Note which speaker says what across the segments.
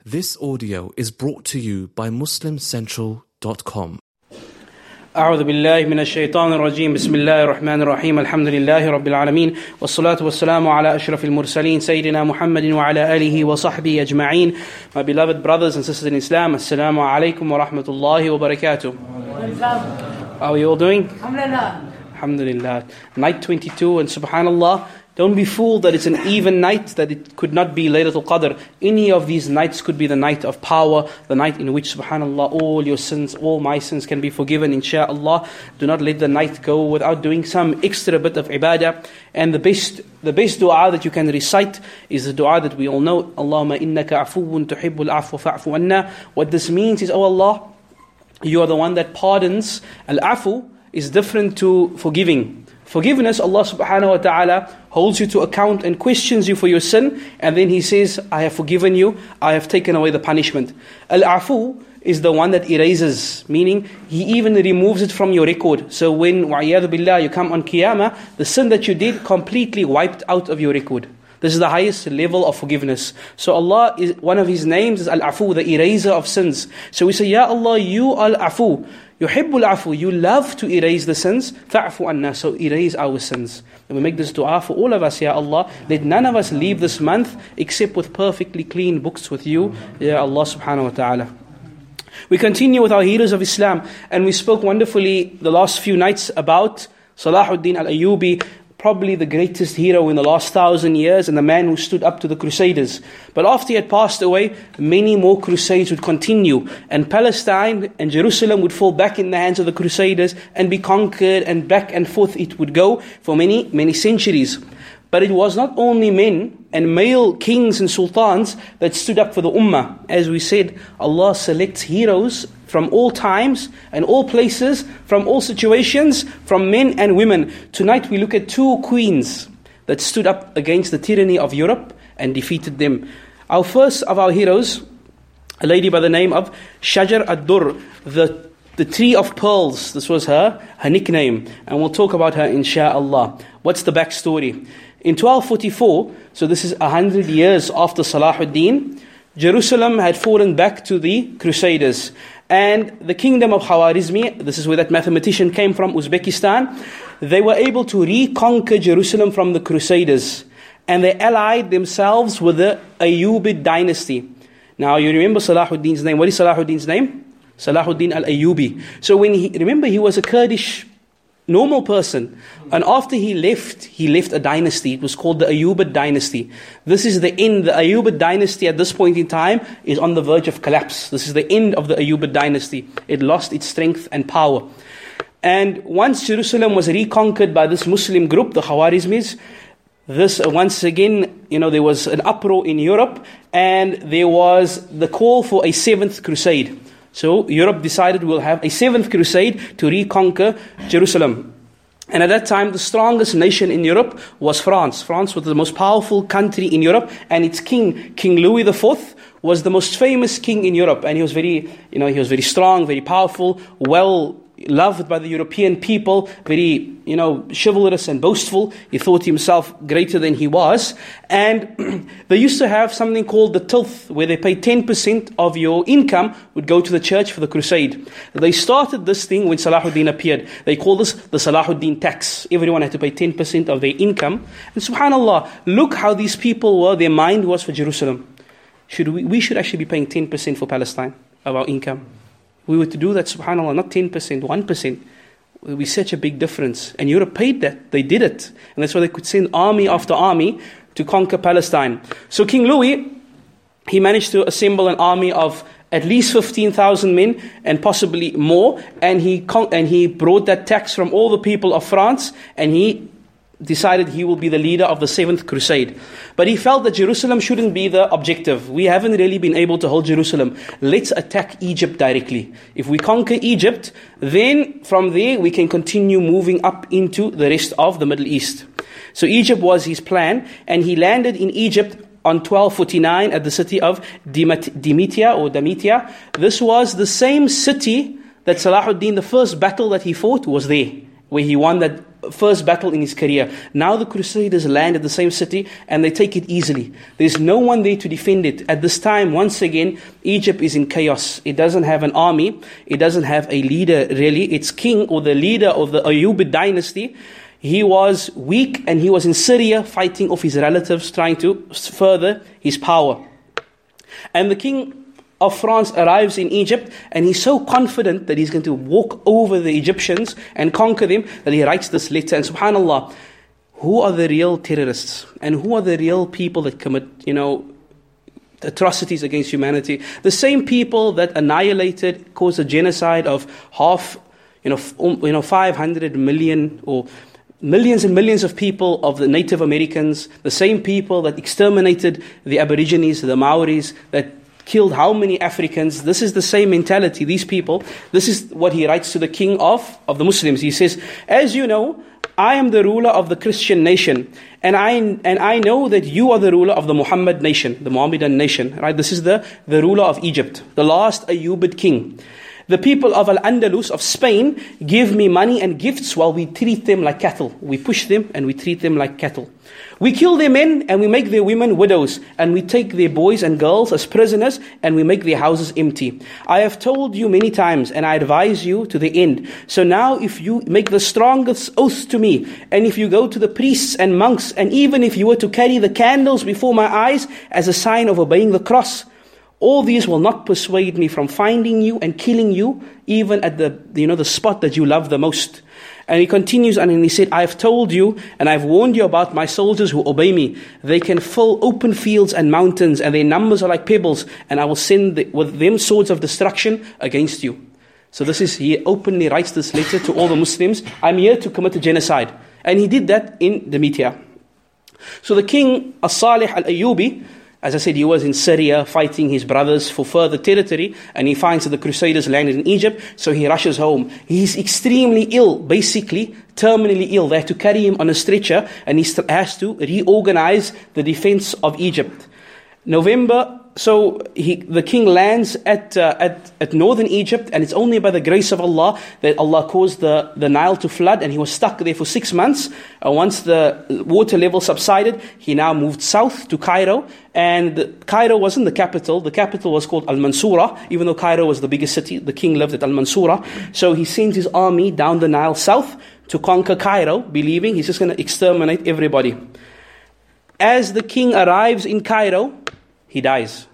Speaker 1: This audio is brought to you by MuslimCentral.com.
Speaker 2: أعوذ بالله من الشيطان الرجيم بسم الله الرحمن الرحيم الحمد لله رب العالمين والصلاة والسلام على أشرف المرسلين سيدنا محمد وعلى آله وصحبه أجمعين. My beloved brothers and sisters in Islam, Assalamu alaikum wa rahmatullahi wa barakatuh. How are you all doing? Alhamdulillah. Night 22, and subhanallah, don't be fooled that it's an even night, that it could not be Laylatul Qadr. Any of these nights could be the night of power, the night in which, subhanallah, all your sins, all my sins can be forgiven, insha'Allah. Do not let the night go without doing some extra bit of ibadah. And the best dua that you can recite is the dua that we all know, Allahumma innaka afuwun tuhibbul afwa fa'fu anna. What this means is, oh Allah, you are the one that pardons. Al-afu is different to forgiving. Forgiveness, Allah subhanahu wa ta'ala holds you to account and questions you for your sin, and then He says, I have forgiven you, I have taken away the punishment. Al-afu is the one that erases, meaning He even removes it from your record. So when, wa'iyadu billah, you come on Qiyamah, the sin that you did completely wiped out of your record. This is the highest level of forgiveness. So Allah, one of His names is Al-Afu, the eraser of sins. So we say, Ya Allah, you Al-Afu, Yuhibbul Afu, you love to erase the sins, fa'fu anna, so erase our sins. And we make this dua for all of us, Ya Allah. Let none of us leave this month except with perfectly clean books with you, Ya Allah subhanahu wa ta'ala. We continue with our heroes of Islam, and we spoke wonderfully the last few nights about Salahuddin al-Ayyubi, probably the greatest hero in the last 1,000 years, and the man who stood up to the Crusaders. But after he had passed away, many more crusades would continue, and Palestine and Jerusalem would fall back in the hands of the Crusaders and be conquered, and back and forth it would go for many, many centuries. But it was not only men and male kings and sultans that stood up for the ummah. As we said, Allah selects heroes from all times and all places, from all situations, from men and women. Tonight we look at two queens that stood up against the tyranny of Europe and defeated them. Our first of our heroes, a lady by the name of Shajar ad-Durr, the tree of pearls. This was her nickname, and we'll talk about her insha'Allah. What's the backstory? In 1244, so this is 100 years after Salahuddin, Jerusalem had fallen back to the Crusaders. And the kingdom of Khwarizmi, this is where that mathematician came from, Uzbekistan, they were able to reconquer Jerusalem from the Crusaders. And they allied themselves with the Ayyubid dynasty. Now you remember Salahuddin's name. What is Salahuddin's name? Salahuddin al-Ayyubi. So remember he was a Kurdish normal person, and after he left a dynasty. It was called the Ayyubid dynasty. This is the end. The Ayyubid dynasty at this point in time is on the verge of collapse. This is the end of the Ayyubid dynasty. It lost its strength and power. And once Jerusalem was reconquered by this Muslim group, the Khwarizmis, this once again, there was an uproar in Europe, and there was the call for a 7th crusade. So Europe decided we'll have a 7th crusade to reconquer Jerusalem. And at that time, the strongest nation in Europe was France. France was the most powerful country in Europe, and its king, King Louis IV, was the most famous king in Europe. And he was very strong, very powerful, well loved by the European people, very, chivalrous and boastful. He thought himself greater than he was. And they used to have something called the tilth, where they paid 10% of your income would go to the church for the crusade. They started this thing when Salahuddin appeared. They called this the Salahuddin tax. Everyone had to pay 10% of their income. And subhanAllah, look how these people were, their mind was for Jerusalem. We should actually be paying 10% for Palestine of our income. We were to do that, subhanAllah, not 10%, 1%. It would be such a big difference. And Europe paid that. They did it. And that's why they could send army after army to conquer Palestine. So King Louis, he managed to assemble an army of at least 15,000 men and possibly more. And he brought that tax from all the people of France, and he decided he will be the leader of the 7th crusade. But he felt that Jerusalem shouldn't be the objective. We haven't really been able to hold Jerusalem. Let's attack Egypt directly. If we conquer Egypt, then from there we can continue moving up into the rest of the Middle East. So Egypt was his plan, and he landed in Egypt on 1249 at the city of Damitia. This was the same city that Salahuddin, the first battle that he fought, was there, where he won that first battle in his career. Now the Crusaders land at the same city and they take it easily. There's no one there to defend it. At this time, once again, Egypt is in chaos. It doesn't have an army. It doesn't have a leader really. Its king or the leader of the Ayyubid dynasty, he was weak and he was in Syria fighting off his relatives, trying to further his power. And the king of France arrives in Egypt and he's so confident that he's going to walk over the Egyptians and conquer them that he writes this letter. And subhanAllah, who are the real terrorists? And who are the real people that commit, atrocities against humanity? The same people that annihilated, caused a genocide of 500 million or millions and millions of people of the Native Americans, the same people that exterminated the Aborigines, the Maoris, that killed how many Africans. This is the same mentality, these people. This is what he writes to the king of the Muslims. He says, as you know, I am the ruler of the Christian nation, and I know that you are the ruler of the Muhammad nation, the Mohammedan nation. Right? This is the ruler of Egypt, the last Ayyubid king. The people of Al-Andalus, of Spain, give me money and gifts while we treat them like cattle. We push them and we treat them like cattle. We kill their men and we make their women widows, and we take their boys and girls as prisoners and we make their houses empty. I have told you many times and I advise you to the end. So now if you make the strongest oath to me, and if you go to the priests and monks, and even if you were to carry the candles before my eyes as a sign of obeying the cross, all these will not persuade me from finding you and killing you, even at the spot that you love the most. And he continues and he said, I have told you and I have warned you about my soldiers who obey me. They can fill open fields and mountains, and their numbers are like pebbles, and I will send with them swords of destruction against you. So he openly writes this letter to all the Muslims. I'm here to commit a genocide. And he did that in the media. So the king As-Salih Al-Ayyubi, as I said, he was in Syria fighting his brothers for further territory, and he finds that the Crusaders landed in Egypt, so he rushes home. He's extremely ill, basically terminally ill. They have to carry him on a stretcher, and he has to reorganize the defense of Egypt. So the king lands at northern Egypt, and it's only by the grace of Allah that Allah caused the Nile to flood, and he was stuck there for 6 months. Once the water level subsided, he now moved south to Cairo, and Cairo wasn't the capital. The capital was called Al-Mansura, even though Cairo was the biggest city. The king lived at Al-Mansura. So he sent his army down the Nile south to conquer Cairo, believing he's just going to exterminate everybody. As the king arrives in Cairo, he dies.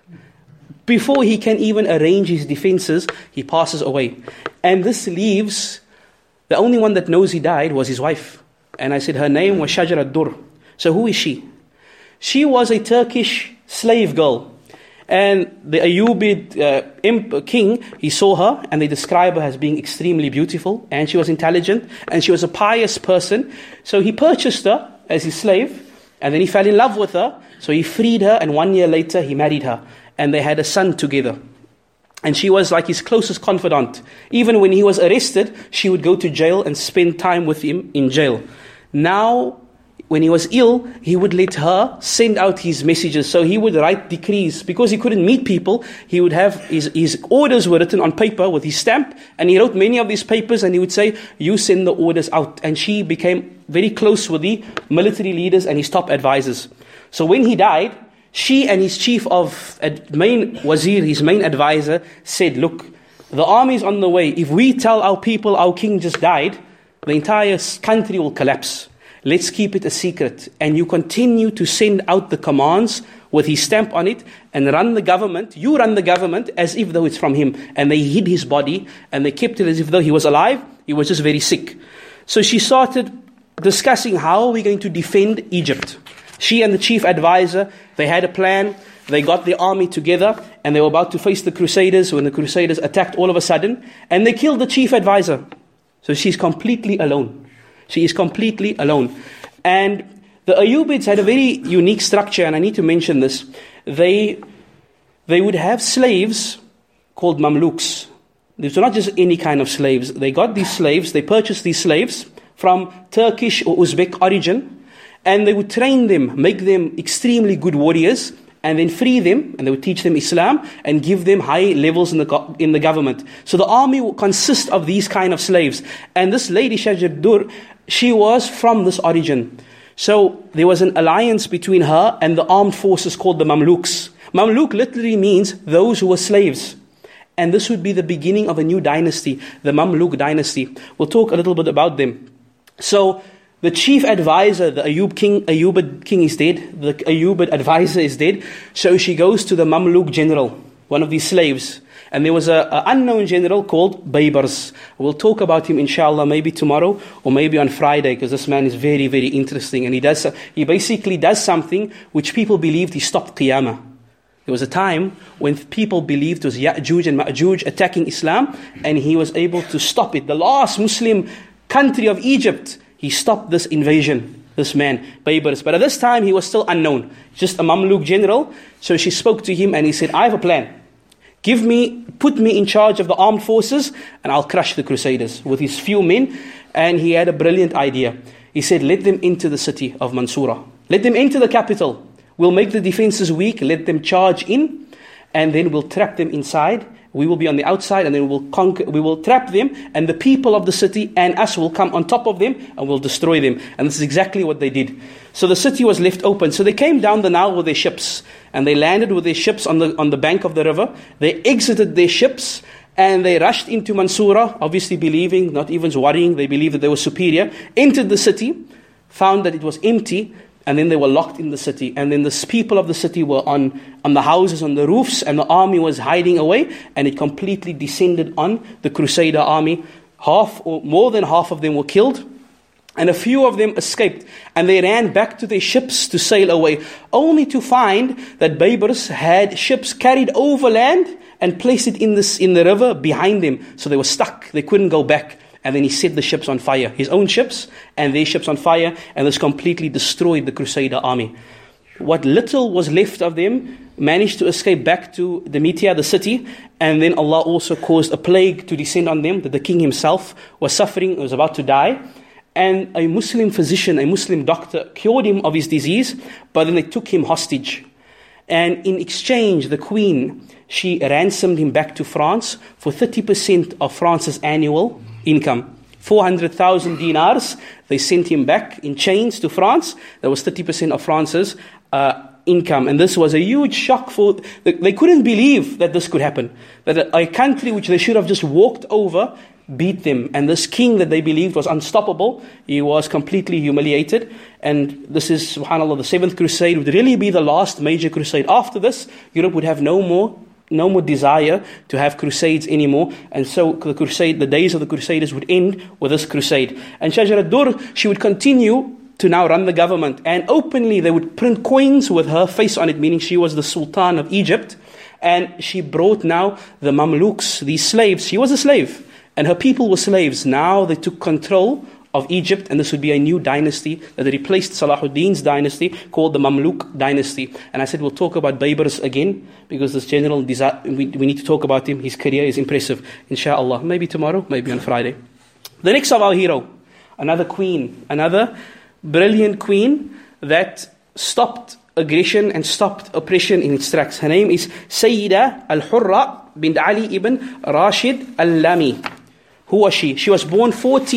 Speaker 2: Before he can even arrange his defenses, he passes away. And this leaves, the only one that knows he died was his wife. And I said her name was Shajar ad-Dur. So who is she? She was a Turkish slave girl. And the Ayyubid king, he saw her, and they describe her as being extremely beautiful, and she was intelligent, and she was a pious person. So he purchased her as his slave, and then he fell in love with her. So he freed her, and 1 year later he married her. And they had a son together. And she was like his closest confidant. Even when he was arrested, she would go to jail and spend time with him in jail. Now, when he was ill, he would let her send out his messages. So he would write decrees. Because he couldn't meet people, he would have his orders were written on paper with his stamp. And he wrote many of these papers, and he would say, you send the orders out. And she became very close with the military leaders and his top advisors. So when he died, she and his main wazir, his main advisor, said, look, the army is on the way. If we tell our people our king just died, the entire country will collapse. Let's keep it a secret. And you continue to send out the commands with his stamp on it and run the government. You run the government as if though it's from him. And they hid his body and they kept it as if though he was alive. He was just very sick. So she started discussing how are we going to defend Egypt. She and the chief advisor, they had a plan. They got the army together and they were about to face the Crusaders when the Crusaders attacked all of a sudden. And they killed the chief advisor. So she's completely alone. She is completely alone. And the Ayyubids had a very unique structure, and I need to mention this. They would have slaves called Mamluks. These were not just any kind of slaves. They got these slaves, they purchased these slaves from Turkish or Uzbek origin, and they would train them, make them extremely good warriors, and then free them, and they would teach them Islam and give them high levels in the government. So the army will consist of these kind of slaves. And this lady Shajar Dur, she was from this origin. So there was an alliance between her and the armed forces called the Mamluks. Mamluk literally means those who were slaves. And this would be the beginning of a new dynasty, the Mamluk dynasty. We'll talk a little bit about them. So the chief advisor, the Ayyubid king is dead. The Ayyubid advisor is dead. So she goes to the Mamluk general, one of these slaves. And there was an unknown general called Baybars. We'll talk about him inshallah maybe tomorrow or maybe on Friday, because this man is very, very interesting. And he basically does something which people believed he stopped Qiyamah. There was a time when people believed it was Ya'juj and Ma'juj attacking Islam, and he was able to stop it. The last Muslim country of Egypt, he stopped this invasion, this man, Baybars. But at this time, he was still unknown, just a Mamluk general. So she spoke to him and he said, I have a plan. Put me in charge of the armed forces and I'll crush the Crusaders with his few men. And he had a brilliant idea. He said, let them into the city of Mansura. Let them into the capital. We'll make the defenses weak, let them charge in, and then we'll trap them inside. We will be on the outside, and then we will trap them, and the people of the city and us will come on top of them, and we'll destroy them. And this is exactly what they did. So the city was left open. So they came down the Nile with their ships, and they landed with their ships on the bank of the river. They exited their ships, and they rushed into Mansura, obviously believing, not even worrying, they believed that they were superior, entered the city, found that it was empty, and then they were locked in the city. And then the people of the city were on the houses, on the roofs, and the army was hiding away, and it completely descended on the Crusader army. Half or more than half of them were killed, and a few of them escaped, and they ran back to their ships to sail away, only to find that Baybars had ships carried overland and placed it in the river behind them. So they were stuck, they couldn't go back. And then he set the ships on fire, his own ships and their ships on fire, and this completely destroyed the Crusader army. What little was left of them managed to escape back to Demetia, the city, and then Allah also caused a plague to descend on them, that the king himself was suffering, was about to die. And a Muslim physician, a Muslim doctor, cured him of his disease, but then they took him hostage. And in exchange, the queen, she ransomed him back to France for 30% of France's annual income. 400,000 dinars, they sent him back in chains to France. That was 30% of France's income. And this was a huge shock for... They couldn't believe that this could happen. That a country which they should have just walked over beat them. And this king that they believed was unstoppable, he was completely humiliated. And this is, subhanAllah, the 7th crusade would really be the last major crusade. After this, Europe would have no more desire to have crusades anymore. And so the days of the crusaders would end with this crusade. And Shajar ad-Dur, she would continue to now run the government. And openly they would print coins with her face on it, meaning she was the Sultan of Egypt. And she brought now the Mamluks, these slaves. She was a slave, and her people were slaves. Now they took control of Egypt, and this would be a new dynasty that replaced Salahuddin's dynasty, called the Mamluk dynasty. And I said we'll talk about Baybars again, because this general desire, we need to talk about him. His career is impressive, inshallah. Maybe tomorrow, maybe on Friday. The next of our hero, another queen, another brilliant queen that stopped aggression and stopped oppression in its tracks. Her name is Sayyida al-Hurra bint Ali ibn Rashid al-Lami. Who was she? She was born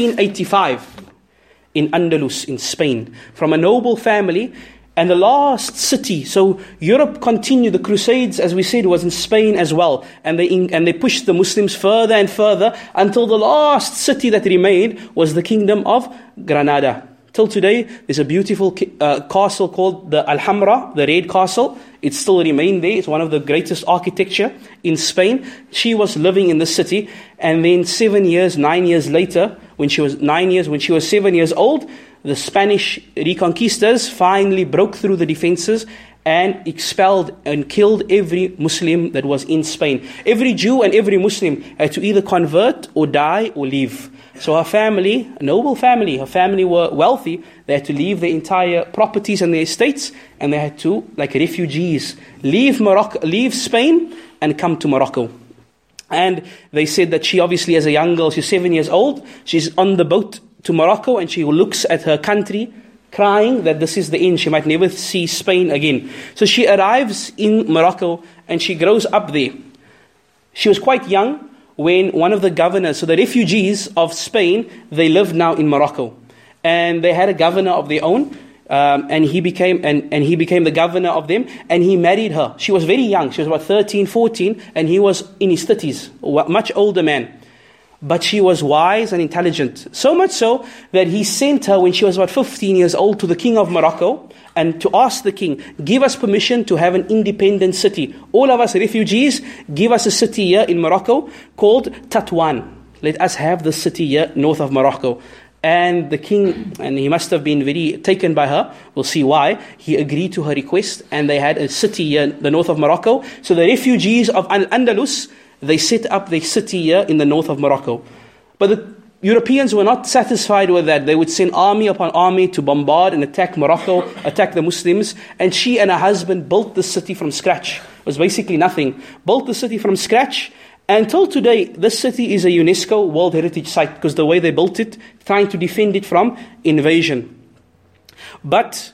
Speaker 2: 1485 in Andalus, in Spain, from a noble family, and the last city. So Europe continued. The Crusades, as we said, was in Spain as well, and they pushed the Muslims further and further until the last city that remained was the kingdom of Granada. Till today, there's a beautiful castle called the Alhambra, the Red Castle. It still remained there. It's one of the greatest architecture in Spain. She was living in the city, and then 9 years later, when she was 7 years old, the Spanish reconquistors finally broke through the defenses and expelled and killed every Muslim that was in Spain. Every Jew and every Muslim had to either convert or die or leave. So her family, a noble family, her family were wealthy. They had to leave their entire properties and their estates, and they had to, like refugees, leave Spain and come to Morocco. And they said that she obviously, as a young girl, she's 7 years old, she's on the boat to Morocco, and she looks at her country crying that this is the end. She might never see Spain again. So she arrives in Morocco and she grows up there. She was quite young when one of the governors, so the refugees of Spain, they lived now in Morocco. And they had a governor of their own. And he became the governor of them, and he married her. She was very young. She was about 13, 14, and he was in his 30s, a much older man. But she was wise and intelligent, so much so that he sent her when she was about 15 years old to the king of Morocco and to ask the king, give us permission to have an independent city. All of us refugees, give us a city here in Morocco called Tatwan. Let us have the city here north of Morocco. And the king, and he must have been very taken by her, we'll see why, he agreed to her request, and they had a city here in the north of Morocco. So the refugees of Al-Andalus, they set up their city here in the north of Morocco. But the Europeans were not satisfied with that. They would send army upon army to bombard and attack Morocco, attack the Muslims, and she and her husband built the city from scratch. It was basically nothing. Built the city from scratch. Until today, this city is a UNESCO World Heritage Site because the way they built it, trying to defend it from invasion. But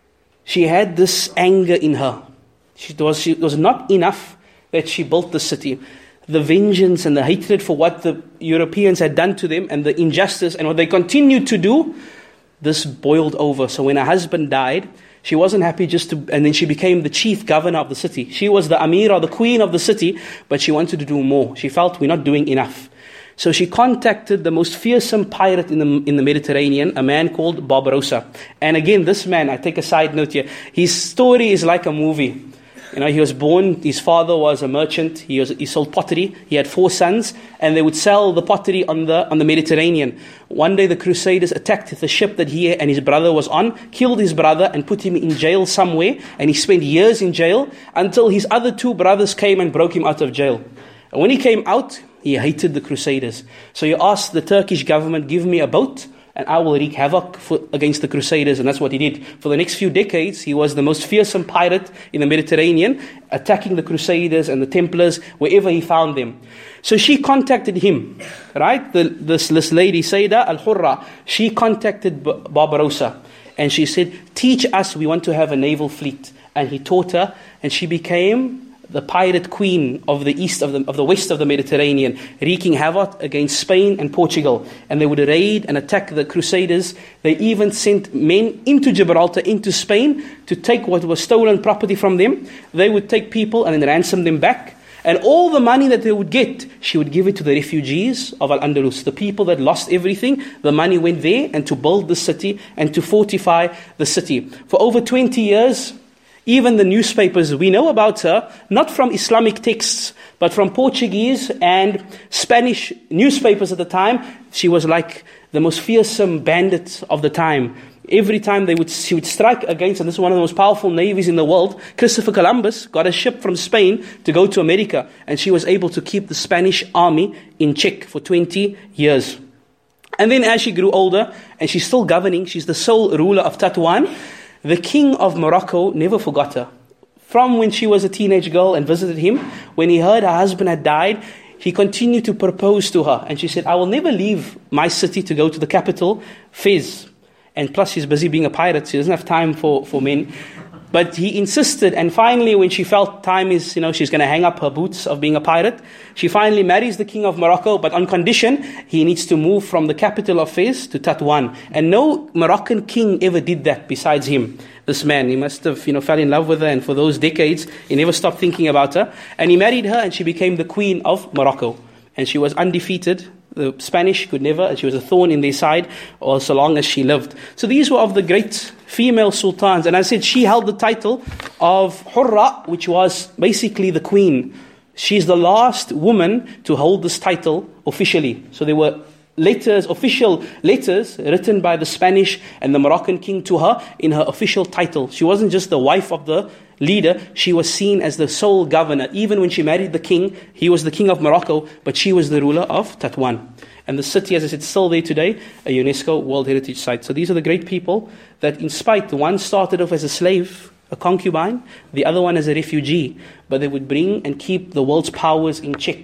Speaker 2: she had this anger in her. It was not enough that she built the city. The vengeance and the hatred for what the Europeans had done to them and the injustice and what they continued to do, this boiled over. So when her husband died, she wasn't happy and then she became the chief governor of the city. She was the Amira, the queen of the city, but she wanted to do more. She felt we're not doing enough. So she contacted the most fearsome pirate in the Mediterranean, a man called Barbarossa. And again, this man, I take a side note here, his story is like a movie. He was born, his father was a merchant, he sold pottery, he had 4 sons, and they would sell the pottery on the Mediterranean. One day the Crusaders attacked the ship that he and his brother was on, killed his brother and put him in jail somewhere, and he spent years in jail until his other 2 brothers came and broke him out of jail. And when he came out, he hated the Crusaders. So he asked the Turkish government, give me a boat, and I will wreak havoc against the Crusaders. And that's what he did. For the next few decades, he was the most fearsome pirate in the Mediterranean, attacking the Crusaders and the Templars wherever he found them. So she contacted him, right? This lady, Sayda al-Hurra, she contacted Barbarossa. And she said, teach us, we want to have a naval fleet. And he taught her, and she became the pirate queen of the west of the Mediterranean, wreaking havoc against Spain and Portugal. And they would raid and attack the Crusaders. They even sent men into Gibraltar, into Spain, to take what was stolen property from them. They would take people and then ransom them back. And all the money that they would get, she would give it to the refugees of Al-Andalus, the people that lost everything. The money went there and to build the city and to fortify the city. For over 20 years, even the newspapers, we know about her, not from Islamic texts, but from Portuguese and Spanish newspapers at the time. She was like the most fearsome bandit of the time. Every time she would strike against, and this is one of the most powerful navies in the world, Christopher Columbus got a ship from Spain to go to America, and she was able to keep the Spanish army in check for 20 years. And then as she grew older, and she's still governing, she's the sole ruler of Tatwan, the king of Morocco never forgot her. From when she was a teenage girl and visited him, when he heard her husband had died, he continued to propose to her. And she said, I will never leave my city to go to the capital, Fez. And plus she's busy being a pirate, she doesn't have time for men. But he insisted, and finally when she felt time is, she's going to hang up her boots of being a pirate, she finally marries the king of Morocco, but on condition, he needs to move from the capital of Fez to Tatwan. And no Moroccan king ever did that besides him. This man, he must have, fell in love with her, and for those decades, he never stopped thinking about her. And he married her, and she became the queen of Morocco. And she was undefeated. The Spanish could never, and she was a thorn in their side, or so long as she lived. So these were of the great female sultans. And I said she held the title of Hurra, which was basically the queen. She's the last woman to hold this title officially. So there were official letters written by the Spanish and the Moroccan king to her in her official title. She wasn't just the wife of the leader, she was seen as the sole governor. Even when she married the king, he was the king of Morocco, but she was the ruler of Tatwan. And the city, as I said, still there today, a UNESCO World Heritage Site. So these are the great people that in spite, one started off as a slave, a concubine, the other one as a refugee, but they would bring and keep the world's powers in check.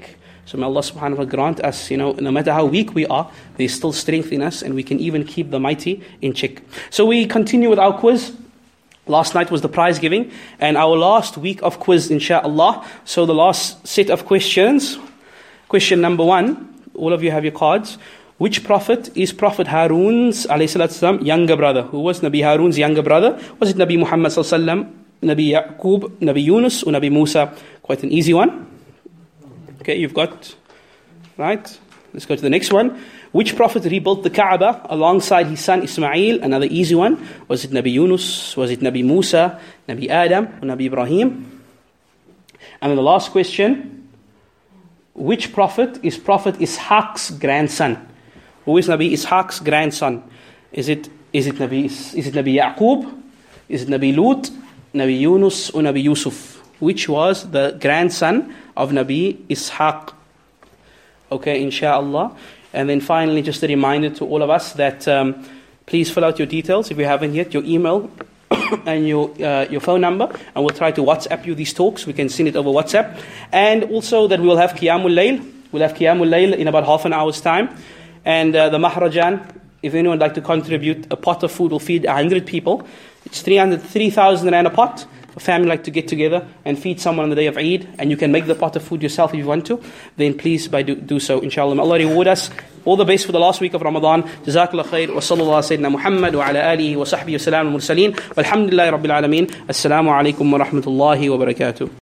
Speaker 2: So may Allah subhanahu wa ta'ala grant us, no matter how weak we are, there's still strength in us, and we can even keep the mighty in check. So we continue with our quiz. Last night was the prize giving, and our last week of quiz, inshaAllah. So the last set of questions. Question number 1, all of you have your cards. Which prophet is Prophet Harun's ﷺ younger brother? Who was Nabi Harun's younger brother? Was it Nabi Muhammad ﷺ, Nabi Yaqub, Nabi Yunus, or Nabi Musa? Quite an easy one. Okay, you've got, right? Let's go to the next one. Which prophet rebuilt the Kaaba alongside his son Ismail? Another easy one. Was it Nabi Yunus? Was it Nabi Musa, Nabi Adam, or Nabi Ibrahim? And then the last question. Which prophet is Prophet Ishaq's grandson? Who is Nabi Ishaq's grandson? Is it Nabi Yaqub? Is it Nabi Lut, Nabi Yunus, or Nabi Yusuf? Which was the grandson of Nabi Ishaq? Okay, inshaAllah. And then finally, just a reminder to all of us that please fill out your details if you haven't yet, your email and your phone number, and we'll try to WhatsApp you these talks. We can send it over WhatsApp. And also that we will have Qiyamul Layl. We'll have Qiyamul Layl in about half an hour's time. And the Mahrajan, if anyone would like to contribute, a pot of food will feed 100 people. It's 3,000 rand a pot. A family like to get together and feed someone on the day of Eid, and you can make the pot of food yourself if you want to, then please do so, inshallah. May Allah reward us. All the best for the last week of Ramadan. Jazakallah khair. Wa sallallahu sayyidina Muhammad wa ala alihi wa sahbihi wa salam al-mursaleen. Walhamdulillahi rabbil alameen. Assalamu alaikum wa rahmatullahi wa barakatuh.